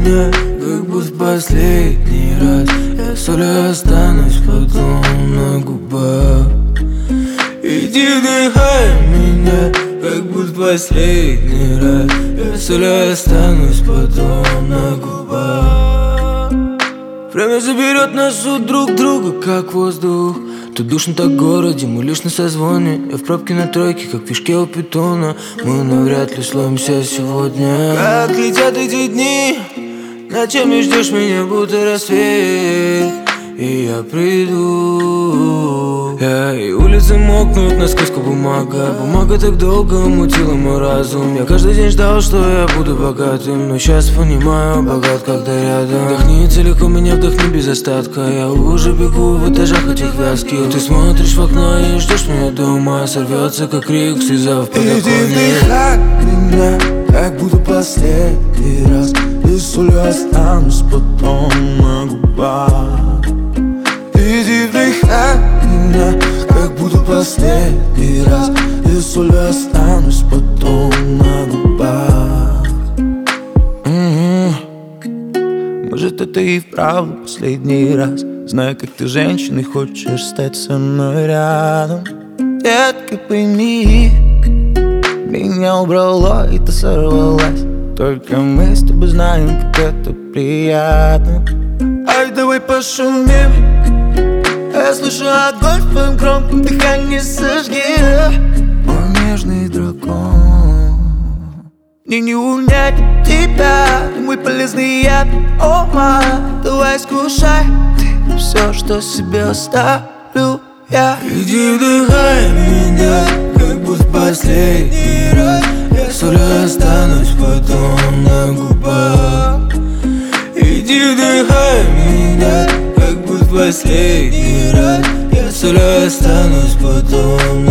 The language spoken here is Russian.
меня, как будто последний раз. Я солью останусь потом на губах. Иди вдыхай меня, как будто последний раз. Я солью останусь потом на губах. Время заберет нас у друг друга, как воздух. Тут душно так в городе, мы лишь на созвоне. Я в пробке на тройке, как в фишке у питона. Мы навряд ли словимся сегодня. Как летят эти дни, ночами ждешь меня, будто рассвет. И я приду, и улицы мокнут, насквозь бумага. Бумага так долго мутила мой разум. Я каждый день ждал, что я буду богатым, но сейчас понимаю, богат, когда рядом. Вдохни целиком меня, вдохни без остатка. Я уже бегу в этажах этих вязких. Ты смотришь в окно и ждешь меня дома. Сорвется, как крик, слеза в подоконник. Иди вдыхай меня, как будто последний раз. И солью останусь потом на губах. Иди вдыхай меня, как будто последний раз. И солью останусь потом на губах. Может, это и вправду последний раз. Знаю, как ты женщиной хочешь стать со мной рядом. Детка, пойми, меня убрало и ты сорвалась. Только мы с тобой знаем, как это приятно. Ай, давай пошумим. Я слышу огонь в твоем громком дыхании, сожги. Мой нежный дракон. Мне не унять тебя, ты мой полезный яд. О, май, давай скушай ты все, что себе оставлю я. Иди вдыхай меня, как будто последний раз. Я солью останусь потом на губах. Иди вдыхай меня, как будто последний раз. Я солью останусь потом на